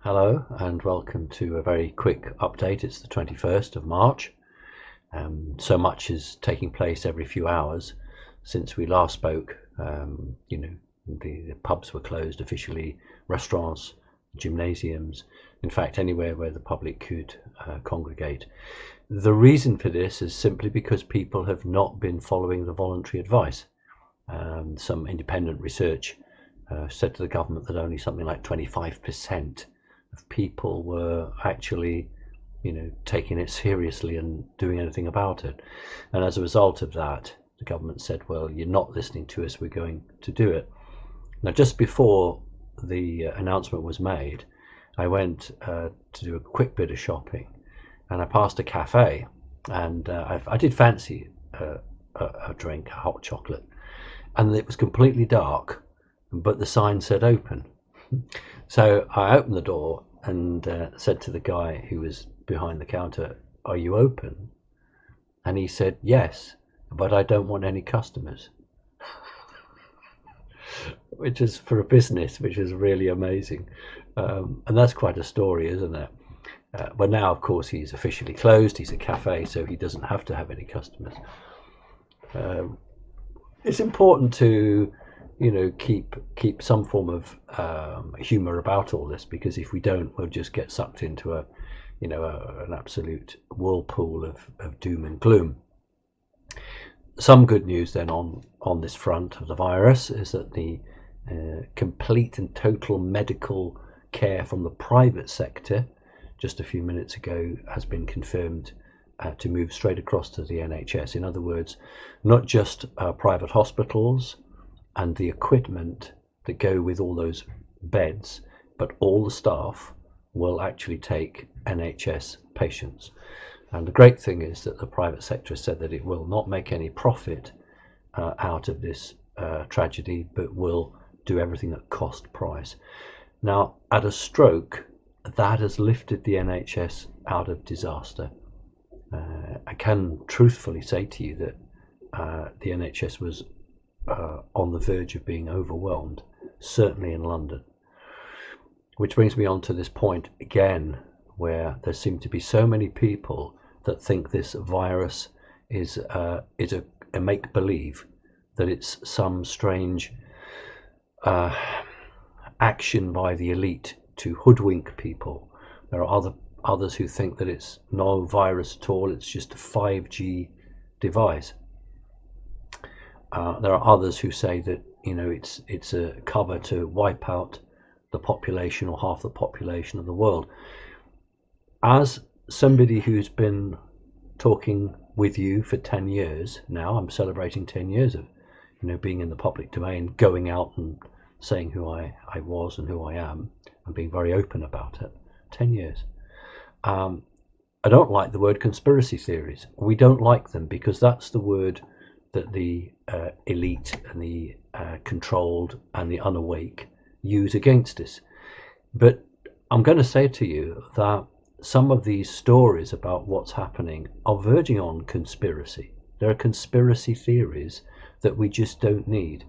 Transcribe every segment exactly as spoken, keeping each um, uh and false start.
Hello and welcome to a very quick update. It's the twenty-first of March. Um, so much is taking place every few hours since we last spoke. Um, you know, the, the pubs were closed officially, restaurants, gymnasiums, in fact, anywhere where the public could uh, congregate. The reason for this is simply because people have not been following the voluntary advice. Um, some independent research uh, said to the government that only something like twenty-five percent of people were actually, you know, taking it seriously and doing anything about it. And as a result of that, the government said, well, you're not listening to us, we're going to do it. Now, just before the uh, announcement was made, I went uh, to do a quick bit of shopping, and I passed a cafe, and uh, I, I did fancy uh, a, a drink, a hot chocolate, and it was completely dark, but the sign said open. So I opened the door and uh, said to the guy who was behind the counter, "Are you open?" And he said, "Yes, but I don't want any customers." Which is, for a business, which is really amazing. Um, and that's quite a story, isn't it? Uh, but now, of course, he's officially closed. He's a cafe, so he doesn't have to have any customers. Um, it's important to, you know, keep keep some form of um, humour about all this, because if we don't, we'll just get sucked into a, you know, a, an absolute whirlpool of, of doom and gloom. Some good news then on on this front of the virus is that the uh, complete and total medical care from the private sector just a few minutes ago has been confirmed uh, to move straight across to the N H S. In other words, not just uh, private hospitals and the equipment that go with all those beds, but all the staff will actually take N H S patients. And the great thing is that the private sector has said that it will not make any profit uh, out of this uh, tragedy, but will do everything at cost price. Now, at a stroke, that has lifted the N H S out of disaster. Uh, I can truthfully say to you that uh, the N H S was uh, on the verge of being overwhelmed, certainly in London. Which brings me on to this point again, where there seem to be so many people that think this virus is uh, is a, a make-believe, that it's some strange uh, action by the elite to hoodwink people. There are other others who think that it's no virus at all, it's just a five G device. Uh, there are others who say that, you know, it's it's a cover to wipe out the population or half the population of the world. As somebody who's been talking with you for ten years now, I'm celebrating ten years of, you know, being in the public domain, going out and saying who I, I was and who I am, and being very open about it. ten years. Um, I don't like the word conspiracy theories. We don't like them because that's the word that the uh, elite and the uh, controlled and the unawake use against us. But I'm going to say to you that some of these stories about what's happening are verging on conspiracy. There are conspiracy theories that we just don't need.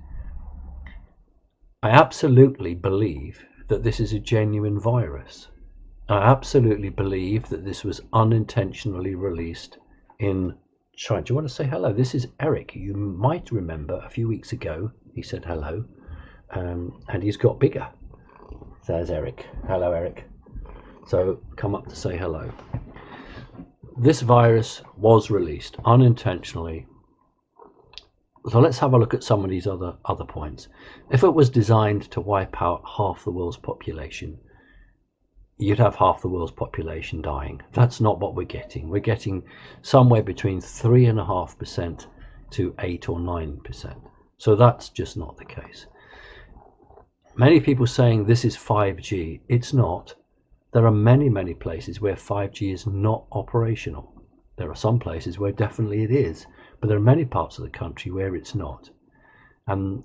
I absolutely believe that this is a genuine virus. I absolutely believe that this was unintentionally released in China. Do you want to say hello? This is Eric. You might remember a few weeks ago he said hello, um, and he's got bigger. There's Eric. Hello, Eric. So come up to say hello. This virus was released unintentionally. So let's have a look at some of these other other points. If it was designed to wipe out half the world's population, you'd have half the world's population dying. That's not what we're getting. We're getting somewhere between three and a half percent to eight or nine percent. So that's just not the case. Many people saying this is five G. It's not. There are many, many places where five G is not operational. There are some places where definitely it is, but there are many parts of the country where it's not. And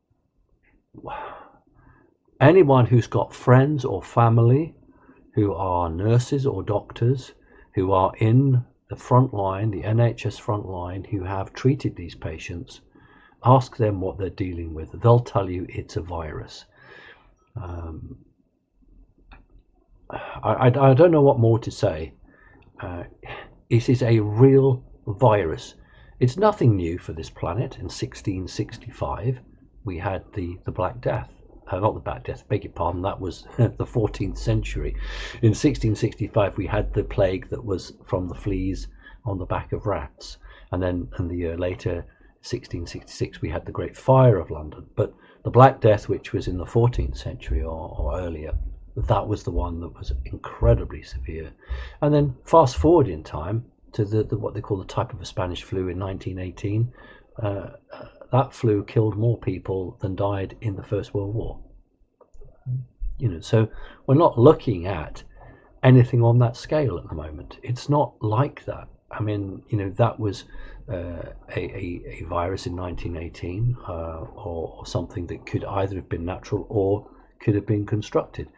anyone who's got friends or family who are nurses or doctors who are in the front line, the N H S front line, who have treated these patients, ask them what they're dealing with. They'll tell you it's a virus. Um, I, I, I don't know what more to say. Uh, it is a real virus. It's nothing new for this planet. In sixteen sixty-five, we had the, the Black Death. Uh, not the Black Death, beg your pardon, that was the fourteenth century. In sixteen sixty-five, we had the plague that was from the fleas on the back of rats. And then in the year later, sixteen sixty-six, we had the Great Fire of London. But the Black Death, which was in the fourteenth century or, or earlier, that was the one that was incredibly severe. And then fast forward in time to the, the what they call the type of a Spanish flu in nineteen eighteen. Uh, that flu killed more people than died in the First World War. You know, so we're not looking at anything on that scale at the moment. It's not like that. I mean, you know, that was uh, a, a, a virus in nineteen eighteen, uh, or, or something that could either have been natural or could have been constructed.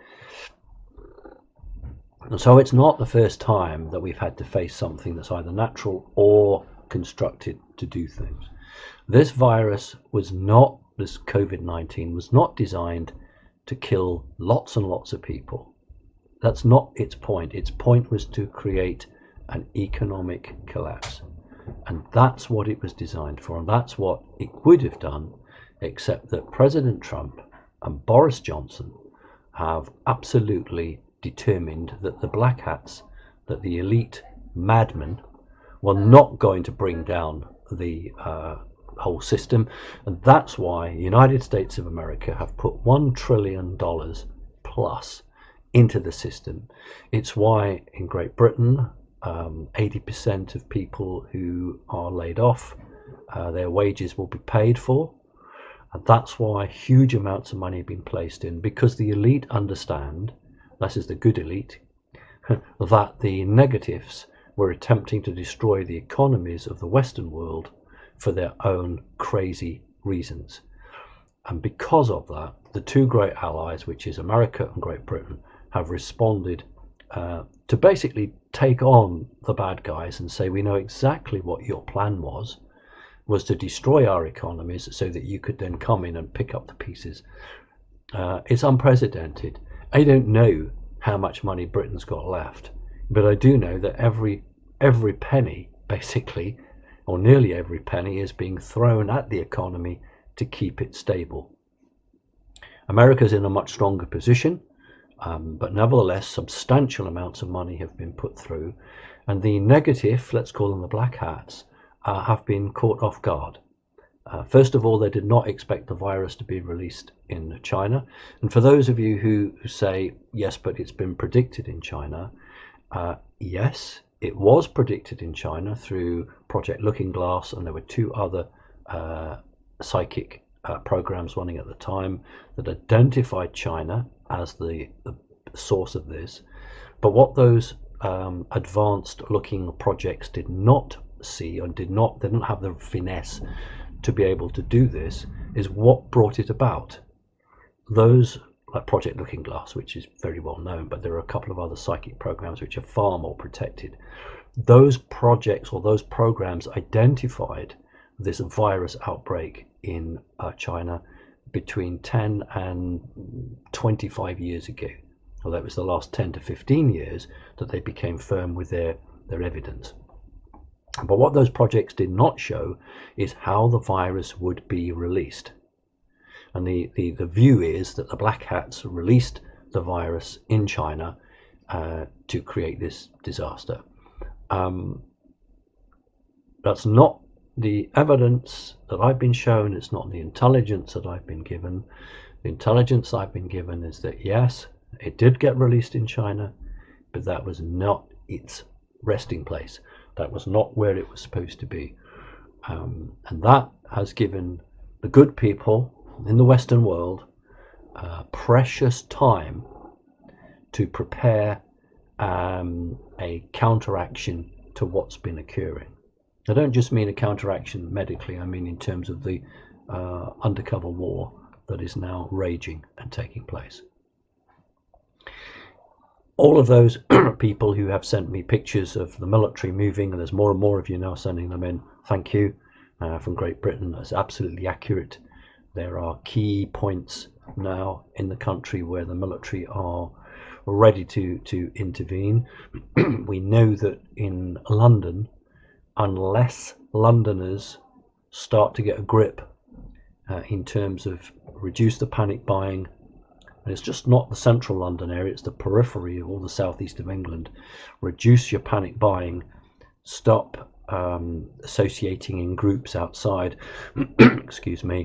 And so it's not the first time that we've had to face something that's either natural or constructed to do things. This virus was not, this COVID nineteen was not designed to kill lots and lots of people. That's not its point. Its point was to create an economic collapse. And that's what it was designed for. And that's what it would have done, except that President Trump and Boris Johnson have absolutely determined that the black hats, that the elite madmen, were not going to bring down the uh, whole system. And that's why the United States of America have put one trillion dollars plus into the system. It's why in Great Britain, um, eighty percent of people who are laid off, uh, their wages will be paid for. And that's why huge amounts of money have been placed in, because the elite understand, this is the good elite, that the negatives were attempting to destroy the economies of the Western world for their own crazy reasons. And because of that, the two great allies, which is America and Great Britain, have responded uh, to basically take on the bad guys and say, we know exactly what your plan was, was to destroy our economies so that you could then come in and pick up the pieces. Uh, it's unprecedented. I don't know how much money Britain's got left, but I do know that every every penny, basically, or nearly every penny, is being thrown at the economy to keep it stable. America's in a much stronger position, um, but nevertheless substantial amounts of money have been put through, and the negative, let's call them the black hats, uh, have been caught off guard. Uh, first of all, they did not expect the virus to be released in China. And for those of you who, who say, yes, but it's been predicted in China, uh, yes, it was predicted in China through Project Looking Glass, and there were two other uh, psychic uh, programs running at the time that identified China as the, the source of this. But what those um, advanced looking projects did not see, and did not, they didn't have the finesse to be able to do this, is what brought it about. Those, like Project Looking Glass, which is very well known, but there are a couple of other psychic programs which are far more protected. Those projects or those programs identified this virus outbreak in uh, China between ten and twenty-five years ago. Although it was the last ten to fifteen years that they became firm with their, their evidence. But what those projects did not show is how the virus would be released. And the, the, the view is that the black hats released the virus in China uh, to create this disaster. Um, that's not the evidence that I've been shown. It's not the intelligence that I've been given. The intelligence I've been given is that yes, it did get released in China, but that was not its resting place. That was not where it was supposed to be. Um, and that has given the good people in the Western world uh, precious time to prepare um, a counteraction to what's been occurring. I don't just mean a counteraction medically, I mean in terms of the uh, undercover war that is now raging and taking place. All of those people who have sent me pictures of the military moving, and there's more and more of you now sending them in, thank you, uh, from Great Britain. That's absolutely accurate. There are key points now in the country where the military are ready to, to intervene. We know that in London, unless Londoners start to get a grip uh, in terms of reduce the panic buying, and it's just not the central London area, it's the periphery of all the southeast of England. Reduce your panic buying, stop um, associating in groups outside, excuse me,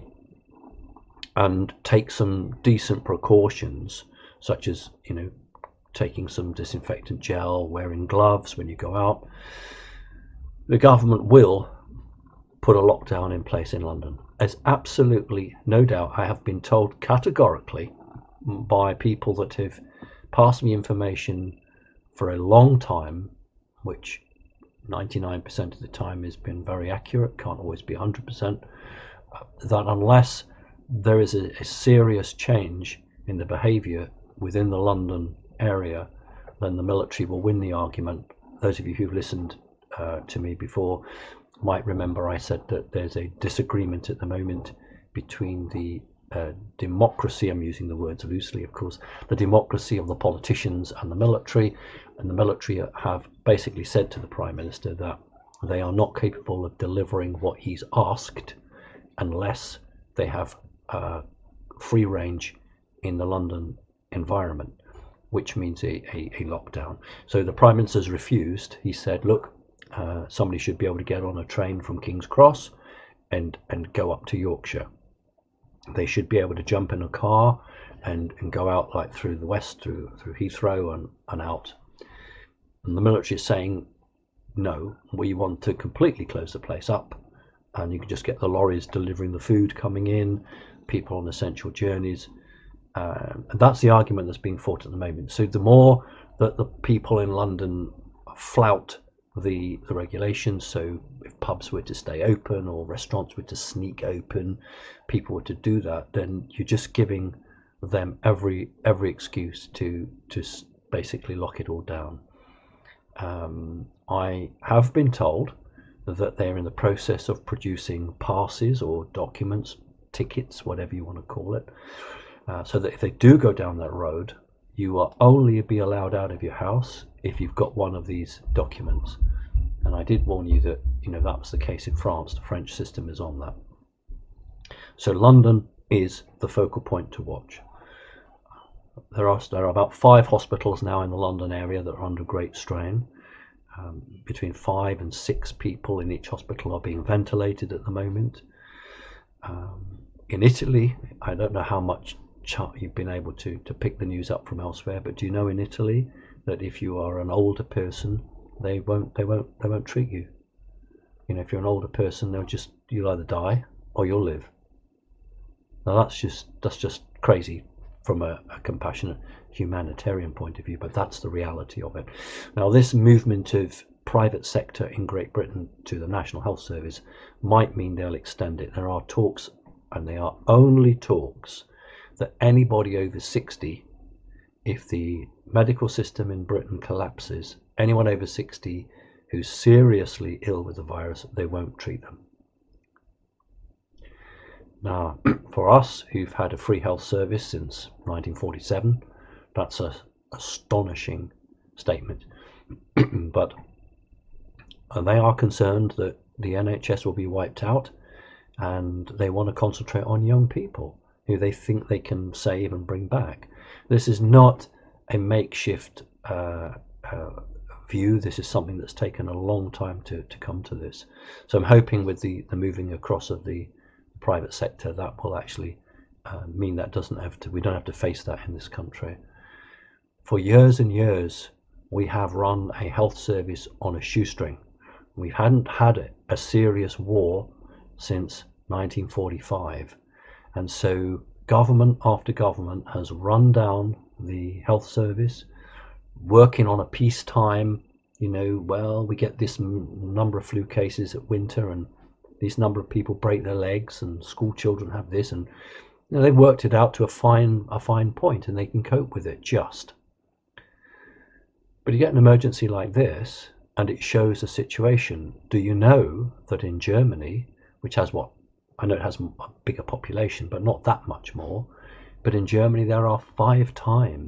and take some decent precautions, such as, you know, taking some disinfectant gel, wearing gloves when you go out. The government will put a lockdown in place in London. There's absolutely no doubt. I have been told categorically by people that have passed me information for a long time, which ninety-nine percent of the time has been very accurate, can't always be one hundred percent, that unless there is a, a serious change in the behaviour within the London area, then the military will win the argument. Those of you who've listened uh, to me before might remember I said that there's a disagreement at the moment between the uh, democracy, I'm using the words loosely of course, the democracy of the politicians and the military, and the military have basically said to the Prime Minister that they are not capable of delivering what he's asked unless they have uh, free range in the London environment, which means a, a, a lockdown. So the Prime Minister's refused. He said, look, uh, somebody should be able to get on a train from King's Cross and, and go up to Yorkshire. They should be able to jump in a car and, and go out like through the west, through, through Heathrow and, and out. And the military is saying, no, we want to completely close the place up, and you can just get the lorries delivering the food coming in, people on essential journeys. Uh, and that's the argument that's being fought at the moment. So the more that the people in London flout the, the regulations, so if pubs were to stay open or restaurants were to sneak open, people were to do that, then you're just giving them every every excuse to to basically lock it all down. Um, I have been told that they're in the process of producing passes or documents, tickets, whatever you want to call it, uh, so that if they do go down that road, you will only be allowed out of your house if you've got one of these documents. And I did warn you that, you know, that was the case in France. The French system is on that. So London is the focal point to watch. There are, there are about five hospitals now in the London area that are under great strain. Um, between five and six people in each hospital are being ventilated at the moment. Um, in Italy, I don't know how much you've been able to, to pick the news up from elsewhere, but do you know in Italy that if you are an older person, they won't they won't they won't treat you. You know, if you're an older person, they'll just you'll either die or you'll live. Now that's just that's just crazy from a, a compassionate humanitarian point of view, but that's the reality of it. Now, this movement of private sector in Great Britain to the National Health Service might mean they'll extend it. There are talks, and they are only talks, that anybody over sixty, if the medical system in Britain collapses, anyone over sixty who's seriously ill with the virus, they won't treat them. Now, for us who've had a free health service since nineteen forty-seven, that's an astonishing statement. But and they are concerned that the N H S will be wiped out, and they want to concentrate on young people who they think they can save and bring back. This is not a makeshift uh, uh, view. This is something that's taken a long time to, to come to this. So I'm hoping with the, the moving across of the private sector, that will actually uh, mean that doesn't have to, we don't have to face that in this country. For years and years, we have run a health service on a shoestring. We hadn't had a serious war since nineteen forty-five. And so government after government has run down the health service, working on a peacetime, you know, well, we get this number of flu cases at winter and these number of people break their legs and school children have this, and you know, they've worked it out to a fine, a fine point and they can cope with it just. But you get an emergency like this and it shows a situation. Do you know that in Germany, which has what, I know it has a bigger population, but not that much more, but in Germany there are five times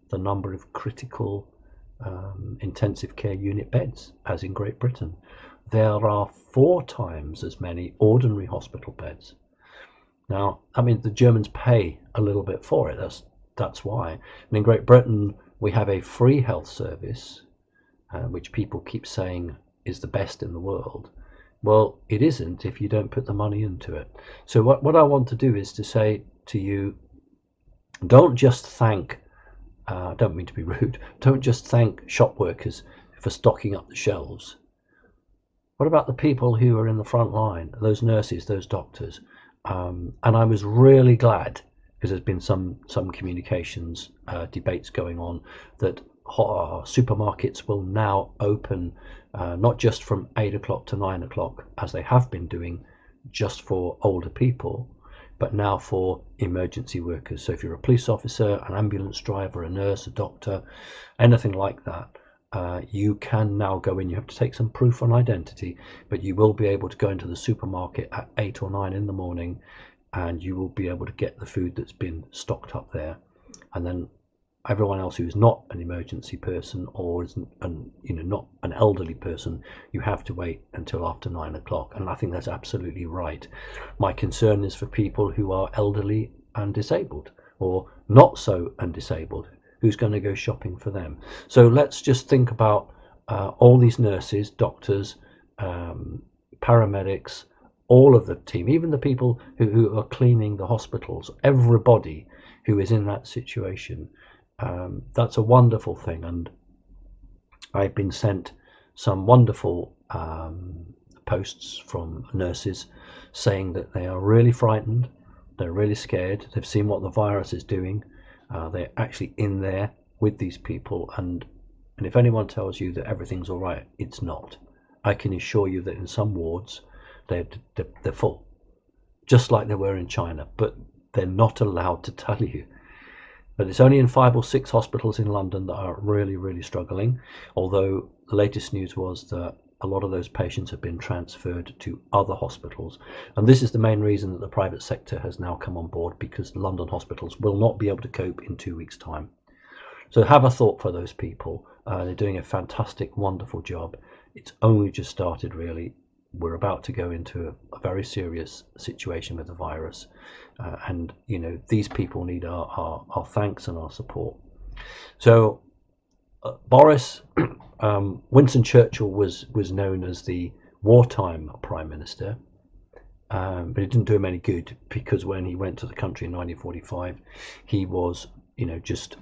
the number of critical um, intensive care unit beds as in Great Britain. There are four times as many ordinary hospital beds. Now, I mean, the Germans pay a little bit for it. That's that's why. And in Great Britain, we have a free health service, uh, which people keep saying is the best in the world. Well, it isn't if you don't put the money into it. So what, what I want to do is to say to you, don't just thank, uh, I don't mean to be rude, don't just thank shop workers for stocking up the shelves. What about the people who are in the front line, those nurses, those doctors? Um, and I was really glad, because there's been some, some communications uh, debates going on, that uh, supermarkets will now open uh, not just from eight o'clock to nine o'clock, as they have been doing just for older people, but now for emergency workers. So if you're a police officer, an ambulance driver, a nurse, a doctor, anything like that, uh, you can now go in. You have to take some proof on identity, but you will be able to go into the supermarket at eight or nine in the morning, and you will be able to get the food that's been stocked up there. And then everyone else who's not an emergency person or isn't an, you know, not an elderly person, you have to wait until after nine o'clock. And I think that's absolutely right. My concern is for people who are elderly and disabled, or not so and disabled. Who's going to go shopping for them? So let's just think about uh, all these nurses, doctors, um, paramedics, all of the team, even the people who, who are cleaning the hospitals, everybody who is in that situation. Um, that's a wonderful thing, and I've been sent some wonderful um, posts from nurses saying that they are really frightened, they're really scared, they've seen what the virus is doing, uh, they're actually in there with these people, and and if anyone tells you that everything's all right, it's not. I can assure you that in some wards they're, they're, they're full, just like they were in China, but they're not allowed to tell you. But it's only in five or six hospitals in London that are really, really struggling, although the latest news was that a lot of those patients have been transferred to other hospitals. And this is the main reason that the private sector has now come on board, because London hospitals will not be able to cope in two weeks' time. So have a thought for those people. Uh, they're doing a fantastic, wonderful job. It's only just started, really. We're about to go into a, a very serious situation with the virus. Uh, and, you know, these people need our, our, our thanks and our support. So uh, Boris, um, Winston Churchill was, was known as the wartime Prime Minister, um, but it didn't do him any good, because when he went to the country in nineteen forty-five, he was, you know, just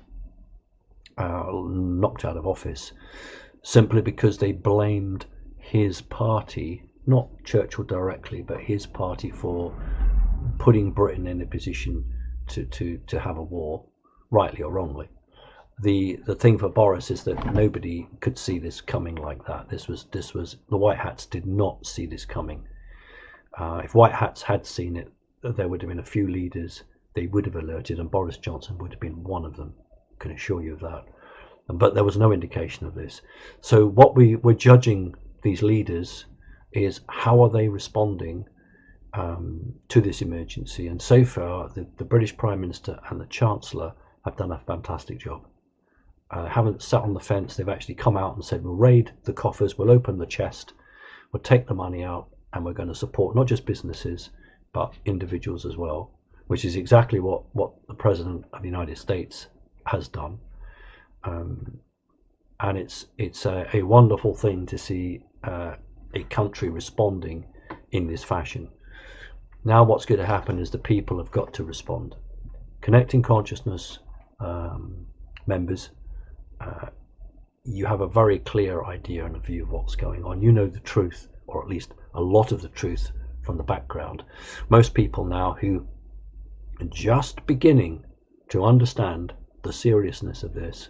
uh, knocked out of office, simply because they blamed his party, not Churchill directly, but his party, for putting Britain in a position to, to, to have a war, rightly or wrongly. The the thing for Boris is that nobody could see this coming like that. This was this was the White Hats did not see this coming. Uh, if White Hats had seen it, there would have been a few leaders they would have alerted, and Boris Johnson would have been one of them. I can assure you of that. But there was no indication of this. So what we were judging these leaders is, how are they responding um, to this emergency? And so far, the, the British Prime Minister and the Chancellor have done a fantastic job. Uh, haven't sat on the fence. They've actually come out and said, we'll raid the coffers, we'll open the chest, we'll take the money out, and we're going to support not just businesses, but individuals as well, which is exactly what, what the President of the United States has done. Um, and it's, it's a, a wonderful thing to see uh, a country responding in this fashion. Now what's going to happen is the people have got to respond. Connecting Consciousness um, members, uh, you have a very clear idea and a view of what's going on. You know the truth, or at least a lot of the truth, from the background. Most people now who are just beginning to understand the seriousness of this,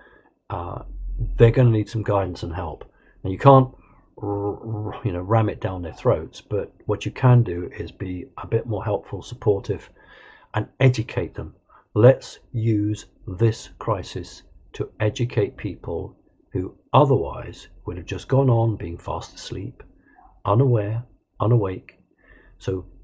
uh, they're going to need some guidance and help. And you can't you know ram it down their throats, but what you can do is be a bit more helpful, supportive, and educate them. Let's use this crisis to educate people who otherwise would have just gone on being fast asleep, unaware, unawake. So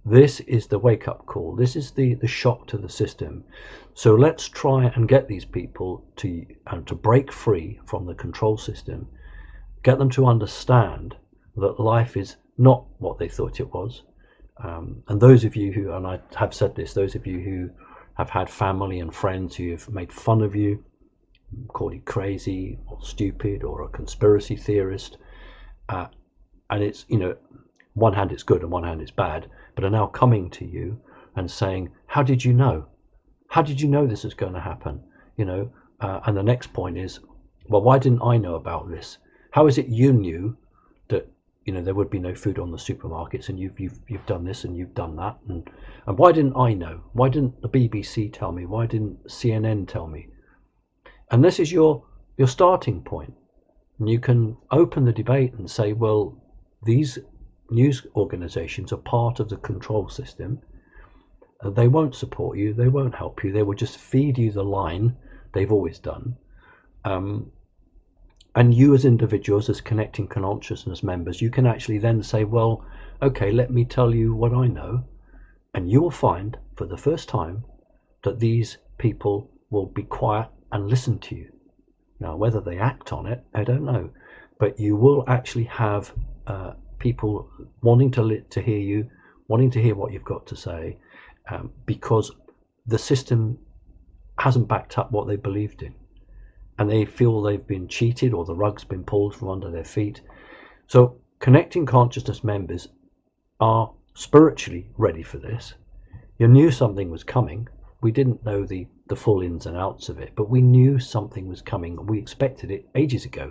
This is the wake-up call. This is the the shock to the system. So let's try and get these people to uh, to break free from the control system, get them to understand that life is not what they thought it was. Um, and those of you who, and I have said this, those of you who have had family and friends who have made fun of you, called you crazy or stupid or a conspiracy theorist, uh, and it's, you know, one hand it's good and one hand it's bad, but are now coming to you and saying, how did you know? How did you know this was going to happen? You know, uh, and the next point is, well, why didn't I know about this? How is it you knew that, you know, there would be no food on the supermarkets, and you've you've you've done this and you've done that, and and why didn't I know? Why didn't the B B C tell me? Why didn't C N N tell me? And this is your your starting point. And you can open the debate and say, well, these news organizations are part of the control system. They won't support you, they won't help you, they will just feed you the line they've always done. Um, and you as individuals, as Connecting Consciousness members, you can actually then say, well, okay, let me tell you what I know. And you will find for the first time that these people will be quiet and listen to you. Now, whether they act on it, I don't know. But you will actually have uh, people wanting to, li- to hear you, wanting to hear what you've got to say, um, because the system hasn't backed up what they believed in. And they feel they've been cheated, or the rug's been pulled from under their feet. So Connecting Consciousness members are spiritually ready for this. You knew something was coming. We didn't know the, the full ins and outs of it, but we knew something was coming. We expected it ages ago.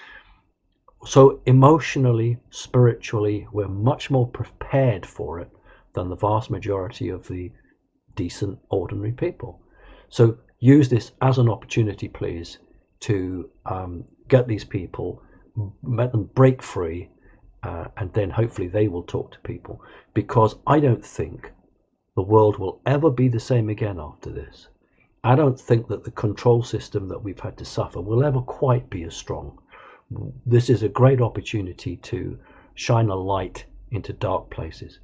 So emotionally, spiritually, we're much more prepared for it than the vast majority of the decent, ordinary people. So use this as an opportunity, please, to um, get these people, let them break free, uh, and then hopefully they will talk to people. Because I don't think the world will ever be the same again after this. I don't think that the control system that we've had to suffer will ever quite be as strong. This is a great opportunity to shine a light into dark places.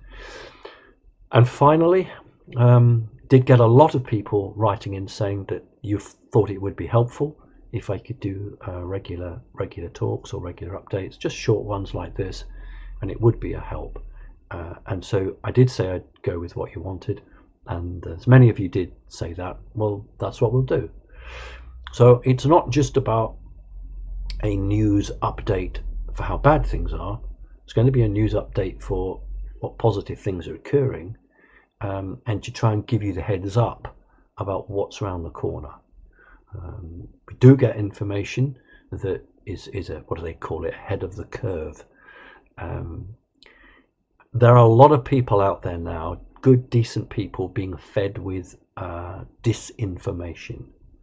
And finally, um, did get a lot of people writing in saying that you thought it would be helpful if I could do uh, regular regular talks or regular updates, just short ones like this, and it would be a help. Uh, and so I did say I'd go with what you wanted, and as many of you did say that, well, that's what we'll do. So it's not just about a news update for how bad things are. It's going to be a news update for what positive things are occurring, um, and to try and give you the heads up about what's around the corner. Um, we do get information that is, is a, what do they call it, ahead of the curve. Um, there are a lot of people out there now, good, decent people, being fed with uh, disinformation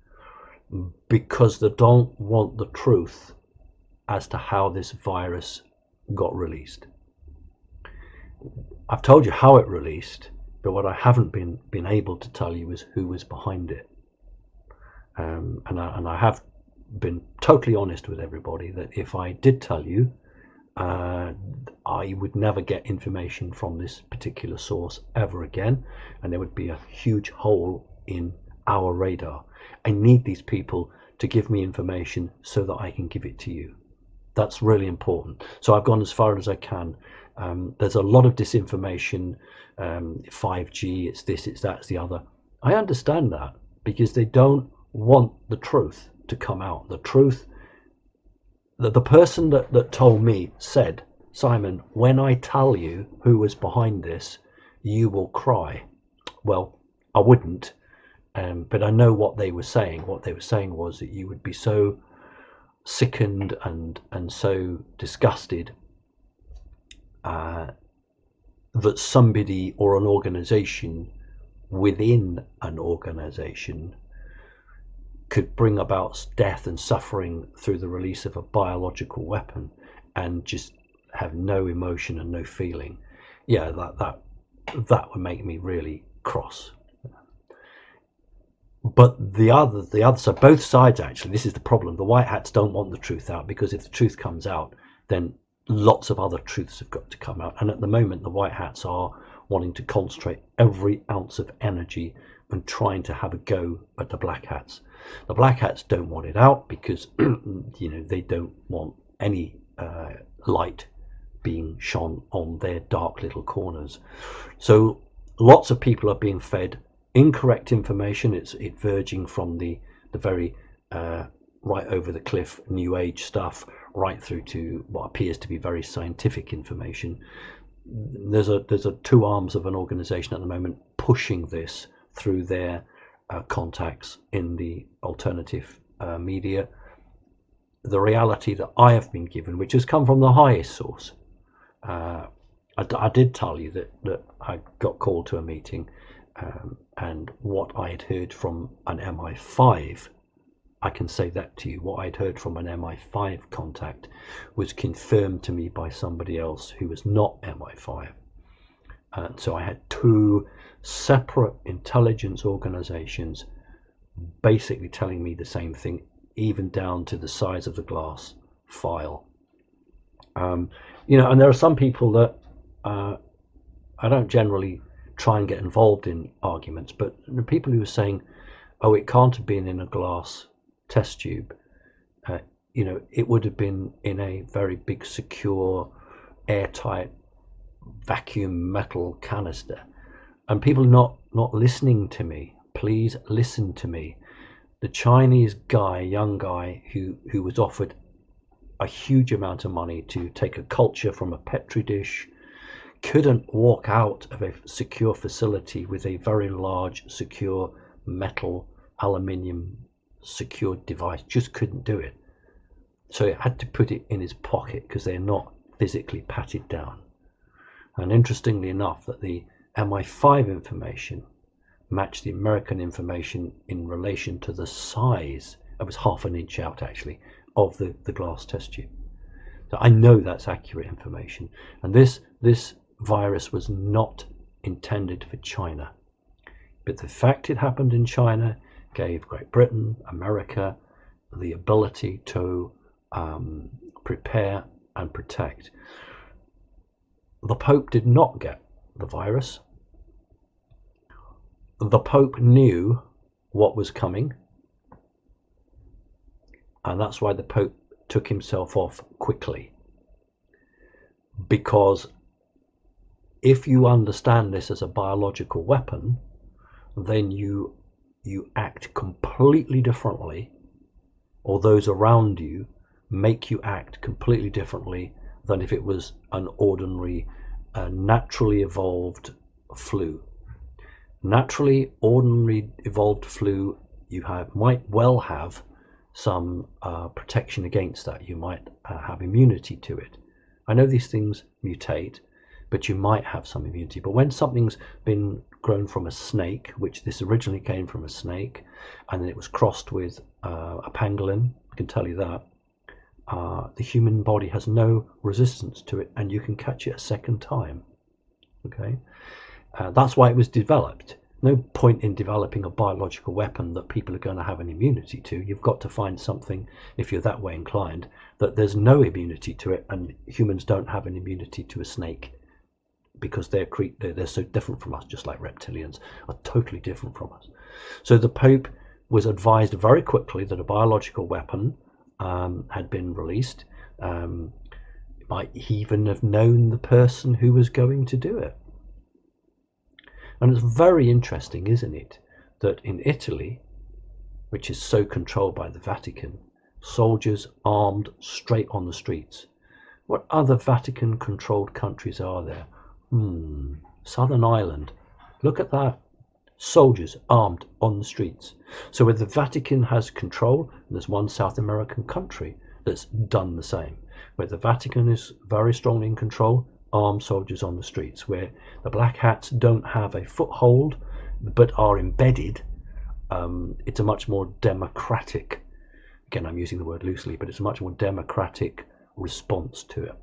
because they don't want the truth as to how this virus got released. I've told you how it released, but what I haven't been been able to tell you is who was behind it. Um, and, I, and I have been totally honest with everybody that if I did tell you, uh, I would never get information from this particular source ever again, and there would be a huge hole in our radar. I need these people to give me information so that I can give it to you. That's really important. So I've gone as far as I can. Um, there's a lot of disinformation, um, five G, it's this, it's that, it's the other. I understand that because they don't want the truth to come out. The truth, that the person that, that told me said, Simon, when I tell you who was behind this, you will cry. Well, I wouldn't, um, but I know what they were saying. What they were saying was that you would be so sickened and and so disgusted uh, that somebody or an organization within an organization could bring about death and suffering through the release of a biological weapon and just have no emotion and no feeling. Yeah, that that that would make me really cross. But the other, the other, so both sides actually, this is the problem. The white hats don't want the truth out, because if the truth comes out, then lots of other truths have got to come out. And at the moment, the white hats are wanting to concentrate every ounce of energy and trying to have a go at the Black Hats. The Black Hats don't want it out because you know they don't want any uh, light being shone on their dark little corners. So lots of people are being fed incorrect information. It's it verging from the the very uh, right over the cliff new age stuff right through to what appears to be very scientific information. There's a there's a two arms of an organization at the moment pushing this through their uh, contacts in the alternative uh, media. The reality that I have been given, which has come from the highest source, uh, I, I did tell you that that I got called to a meeting, um, and what I had heard from an M I five, I can say that to you, what I'd heard from an M I five contact was confirmed to me by somebody else who was not M I five. And so I had two separate intelligence organizations basically telling me the same thing, even down to the size of the glass file. Um, you know, and there are some people that uh, I don't generally try and get involved in arguments, but the people who are saying, oh, it can't have been in a glass test tube, uh, you know, it would have been in a very big, secure, airtight vacuum metal canister. And people are not not listening to me. Please listen to me. The Chinese guy, young guy, who who was offered a huge amount of money to take a culture from a petri dish, couldn't walk out of a secure facility with a very large, secure metal, aluminium secured device. Just couldn't do it. So he had to put it in his pocket because they're not physically patted down. And interestingly enough, that the M I five information matched the American information in relation to the size, it was half an inch out actually, of the, the glass test tube. So I know that's accurate information. And this, this virus was not intended for China. But the fact it happened in China gave Great Britain, America, the ability to um, prepare and protect. The Pope did not get the virus. The Pope knew what was coming, and that's why the Pope took himself off quickly. Because if you understand this as a biological weapon, then you you act completely differently, or those around you make you act completely differently than if it was an ordinary, uh, naturally evolved flu. Naturally, ordinary evolved flu, you have might well have some uh, protection against that. You might uh, have immunity to it. I know these things mutate, but you might have some immunity. But when something's been grown from a snake, which this originally came from a snake, and then it was crossed with uh, a pangolin, I can tell you that, uh, the human body has no resistance to it, and you can catch it a second time. Okay, uh, that's why it was developed. No point in developing a biological weapon that people are going to have an immunity to. You've got to find something, if you're that way inclined, that there's no immunity to it, and humans don't have an immunity to a snake, because they're, they're, they're so different from us, just like reptilians are totally different from us. So the Pope was advised very quickly that a biological weapon um, had been released. Um, might even have known the person who was going to do it. And it's very interesting, isn't it, that in Italy, which is so controlled by the Vatican, soldiers armed straight on the streets. What other Vatican-controlled countries are there? Hmm, Southern Ireland. Look at that. Soldiers armed on the streets. So where the Vatican has control, there's one South American country that's done the same. Where the Vatican is very strongly in control, armed soldiers on the streets. Where the Black Hats don't have a foothold but are embedded, um, it's a much more democratic, again I'm using the word loosely, but it's a much more democratic response to it.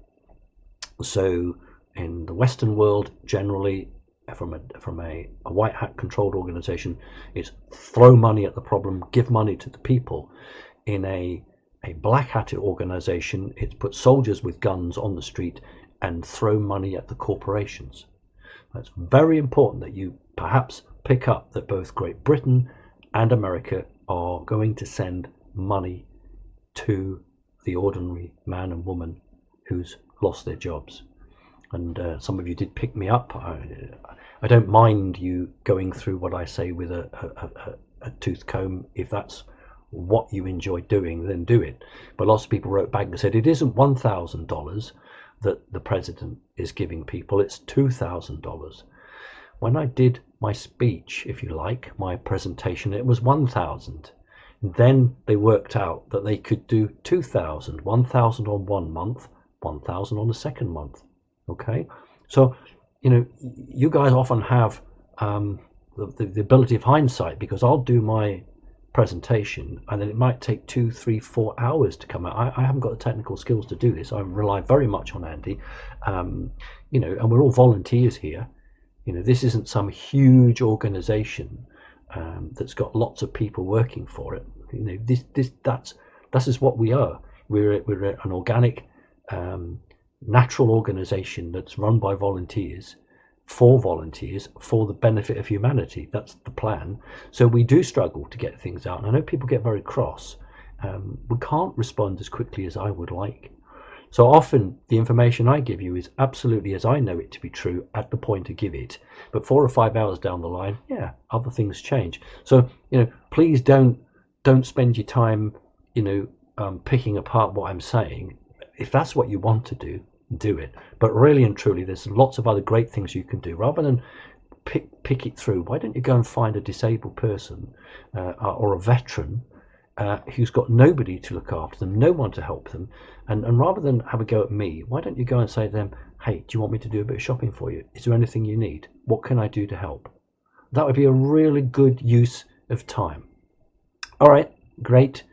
So in the Western world, generally, from a from a, a white hat controlled organization, it's throw money at the problem, give money to the people. In a a black hatted organization, it's put soldiers with guns on the street and throw money at the corporations. It's very important that you perhaps pick up that both Great Britain and America are going to send money to the ordinary man and woman who's lost their jobs. And uh, some of you did pick me up. I, I don't mind you going through what I say with a, a, a, a tooth comb. If that's what you enjoy doing, then do it. But lots of people wrote back and said it isn't one thousand dollars that the president is giving people, it's two thousand dollars. When I did my speech, if you like, my presentation, it was one thousand. Then they worked out that they could do two thousand, one thousand on one month, one thousand on the second month. Okay, so you know, you guys often have um, the, the, the ability of hindsight, because I'll do my presentation and then it might take two, three, four hours to come out. I, I haven't got the technical skills to do this. I rely very much on Andy, um, you know, and we're all volunteers here. You know, this isn't some huge organization um, that's got lots of people working for it. You know, this, this, that's, this is what we are. We're, we're an organic, um, natural organization that's run by volunteers, for volunteers, for the benefit of humanity. That's the plan. So we do struggle to get things out, and I know people get very cross. Um, we can't respond as quickly as I would like. So often the information I give you is absolutely as I know it to be true at the point to give it, but four or five hours down the line, yeah, other things change. So, you know, please don't don't spend your time, you know, um, picking apart what I'm saying. If that's what you want to do, do it. But really and truly, there's lots of other great things you can do. Rather than pick pick it through, why don't you go and find a disabled person uh, or a veteran uh, who's got nobody to look after them, no one to help them, and, and rather than have a go at me, why don't you go and say to them, hey, do you want me to do a bit of shopping for you? Is there anything you need? What can I do to help? That would be a really good use of time. All right, great.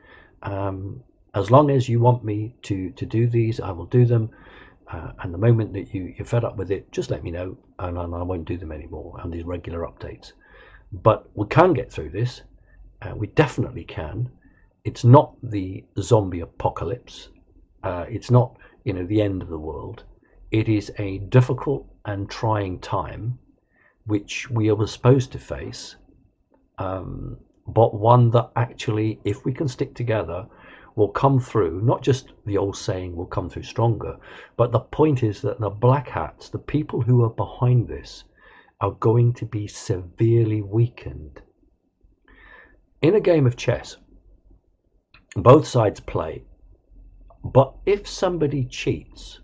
Um, as long as you want me to to do these, I will do them. Uh, and the moment that you, you're fed up with it, just let me know, and, and I won't do them anymore on these regular updates. But we can get through this. Uh, we definitely can. It's not the zombie apocalypse. Uh, it's not, you know, the end of the world. It is a difficult and trying time, which we are supposed to face, um, but one that actually, if we can stick together, will come through. Not just the old saying, will come through stronger, but the point is that the black hats, the people who are behind this, are going to be severely weakened. In a game of chess, both sides play, but if somebody cheats,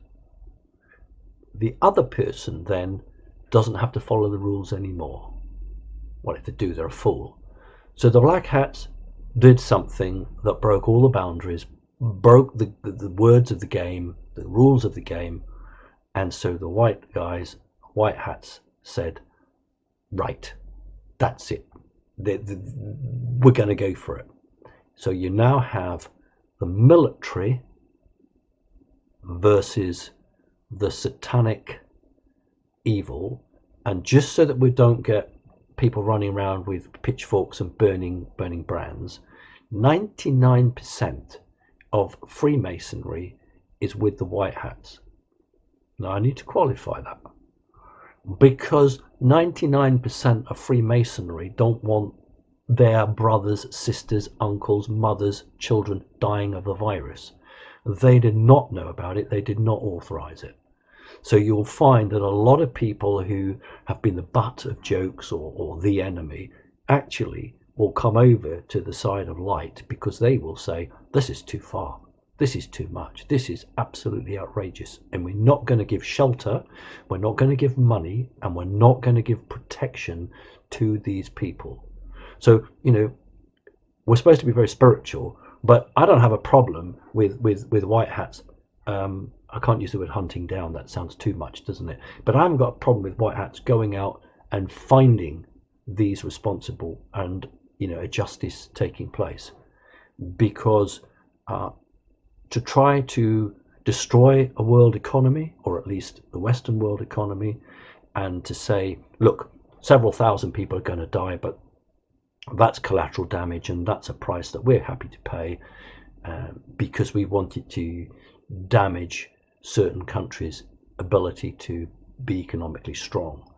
the other person then doesn't have to follow the rules anymore. Well, if they do, they're a fool. So the black hats did something that broke all the boundaries, broke the, the, the words of the game, the rules of the game, and so the white guys, white hats, said, right, that's it. The, the, we're going to go for it. So you now have the military versus the satanic evil, and just so that we don't get people running around with pitchforks and burning burning brands, ninety-nine percent of Freemasonry is with the white hats. Now I need to qualify that, because ninety-nine percent of Freemasonry don't want their brothers, sisters, uncles, mothers, children dying of the virus. They did not know about it. They did not authorize it. So you'll find that a lot of people who have been the butt of jokes or, or the enemy actually will come over to the side of light, because they will say, this is too far. This is too much. This is absolutely outrageous. And we're not going to give shelter. We're not going to give money. And we're not going to give protection to these people. So, you know, we're supposed to be very spiritual, but I don't have a problem with, with, with white hats. Um, I can't use the word hunting down. That sounds too much, doesn't it? But I haven't got a problem with white hats going out and finding these responsible and, you know, a justice taking place. Because uh, to try to destroy a world economy, or at least the Western world economy, and to say, look, several thousand people are going to die, but that's collateral damage, and that's a price that we're happy to pay uh, because we wanted to damage certain countries' ability to be economically strong.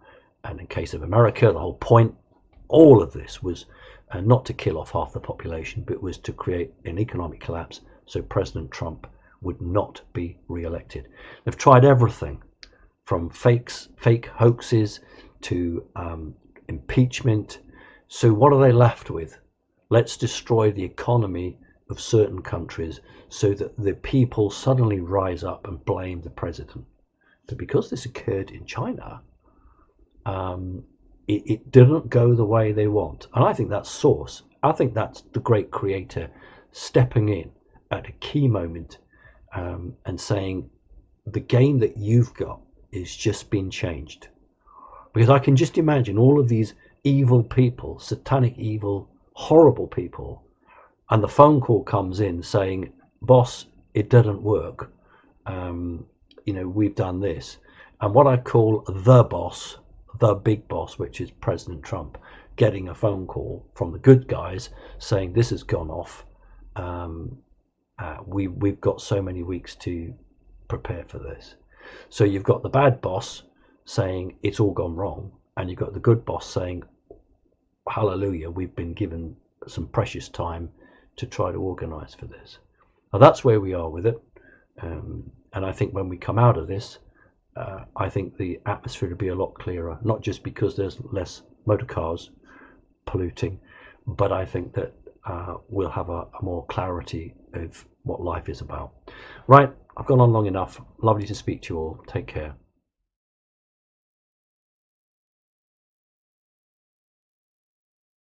And in case of America, the whole point, all of this was uh, not to kill off half the population, but was to create an economic collapse so President Trump would not be re-elected. They've tried everything from fakes, fake hoaxes to um, impeachment. So what are they left with? Let's destroy the economy of certain countries so that the people suddenly rise up and blame the president. But because this occurred in China, um, it, it didn't go the way they want. And I think that's Source. I think that's the great creator stepping in at a key moment um, and saying, the game that you've got is just been changed. Because I can just imagine all of these evil people, satanic evil, horrible people, and the phone call comes in saying, boss, it didn't work. Um, you know, we've done this. And what I call the boss, the big boss, which is President Trump, getting a phone call from the good guys saying this has gone off. Um, uh, we, we've got so many weeks to prepare for this. So you've got the bad boss saying it's all gone wrong, and you've got the good boss saying, hallelujah, we've been given some precious time to try to organize for this. Now that's where we are with it. Um, and I think when we come out of this, uh, I think the atmosphere will be a lot clearer, not just because there's less motor cars polluting, but I think that uh, we'll have a, a more clarity of what life is about. Right, I've gone on long enough. Lovely to speak to you all. Take care.